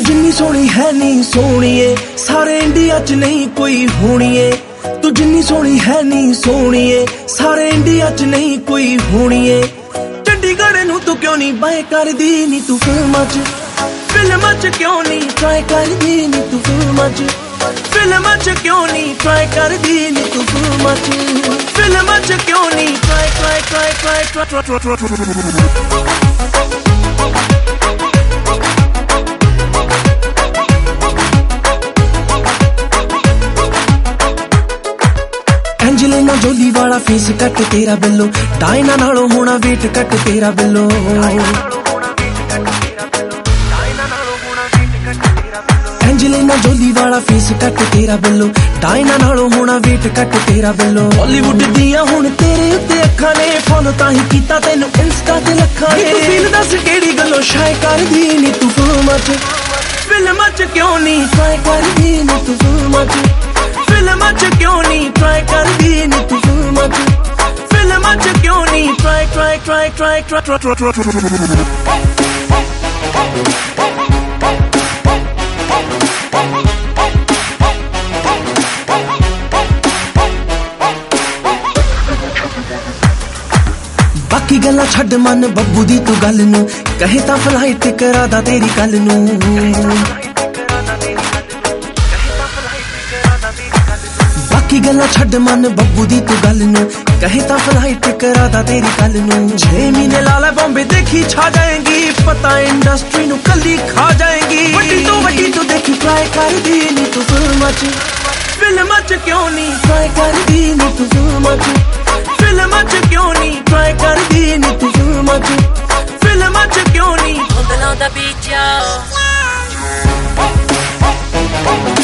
जिन्नी सोहनी है नी सोहणीए सारे इंडिया च नहीं कोई होणीए। तू जिन्नी सोहनी है नी सोहणीए सारे इंडिया च नहीं कोई होणीए। चंडीगढ़ नू तू क्यों नहीं बाय कर दी नी तू फिल्मां च क्यों नहीं ट्राई कर दी नी तू फिल्मां च क्यों नहीं ट्राई कर दी नी तू फिल्मां च क्यों नहीं ट्राई एंजेलिना जोली वाला फेस कट तेरा बिल्लो डायना नालों होना वेट कट तेरा बिल्लो। एंजेलिना जोली वाला फेस कट तेरा बिल्लो डायना नालों होना वेट कट तेरा बिल्लो। बॉलीवुड दिया हुण तेरे उत्ते अखां ने फॉलो ताही कीता तैनू इंस्टा ते लखां ने। तू सीन दस केड़ी गल्लों शाय कर दी नी तू फिल्मां च क्यों नहीं ट्राई कर दी नी तू फिल्मां च क्यों नहीं ट्राई कर दी नी तू फिल्मां च क्यों नहीं ट्राई बाकी गल्लां छड्ड मन बब्बू दी तू गल नू कहे तां फ्लाइट करा दा तेरी गल नू। बाकी गल्लां छड्ड मन बब्बू दी तू गल नू कहे तां फ्लाइट करा दा तेरी गल नू। 6 महीने लाला बॉम्बे देखी छा जाएंगी पता इंडस्ट्री नू कली खा जाएंगी। वड्डी तू देखी ट्राई कर दी नी तू फिल्मां च क्यों नहीं ट्राई कर दी नी तू फिल्मां च क्यों नहीं ट्राई कर दी नी तू फिल्मां च क्यों नहीं।